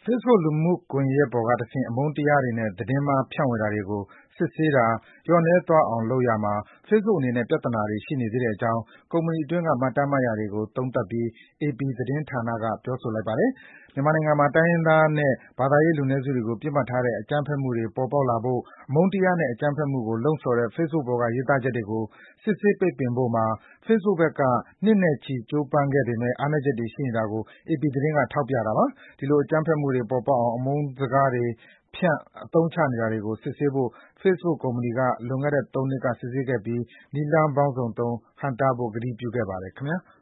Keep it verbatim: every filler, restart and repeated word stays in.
Facebook လူမှုကွန်ယက်ပေါ်ကတဆင့် အမုန်းတရားတွေနဲ့ သတင်းမှားဖြန့်ဝေတာတွေကို စစ်ဆေးတာ လျော့နည်းသွားအောင်လုပ်ရာမှာ Facebook အနေနဲ့ ပြဿနာတွေ ရှိနေသေးတဲ့အကြောင်း ကုမ္ပဏီအတွင်းက မှတ်တမ်းမှတ်ရာတွေကို သုံးသပ်ပြီး အေပီသတင်းဌာနက ပြောဆိုလိုက်ပါတယ်။ မြန်မာနိုင်ငံမှာ တိုင်းရင်းသားနဲ့ ဘာသာရေးလူနည်းစုတွေကို ပစ်မှတ်ထားတဲ့ အကြမ်းဖက်မှုတွေ ပေါ်ပေါက်လာဖို့ အမုန်းတရားနဲ့ အကြမ်းဖက်မှုကို လှုံ့ဆော်တဲ့ Facebook ပေါ်က ရေးသားချက်တွေကို စစ်ဆေးပိတ်ပင်ဖို့မှာ Facebook ဘက်က နှစ်နဲ့ချီ ကြိုးပမ်းခဲ့ပေမယ့် အားနည်းချက်တွေ ရှိနေတာကို အေပီသတင်းက ထောက်ပြတာပါ။ ဒီလို အကြမ်းဖက်မှုတွေ ပေါ်ပေါက်အောင် အမုန်းစကားတွေ ဖြန့် အသုံးချနေတာတွေကို စစ်ဆေးဖို့ Facebook ကုမ္ပဏီက လွန်ခဲ့တဲ့ သုံးနှစ်က စစ်ဆေးခဲ့ပြီး နည်းလမ်းပေါင်းစုံသုံး ဟန့်တားဖို့ ကတိပြုခဲ့ပါတယ် ခင်ဗျာ။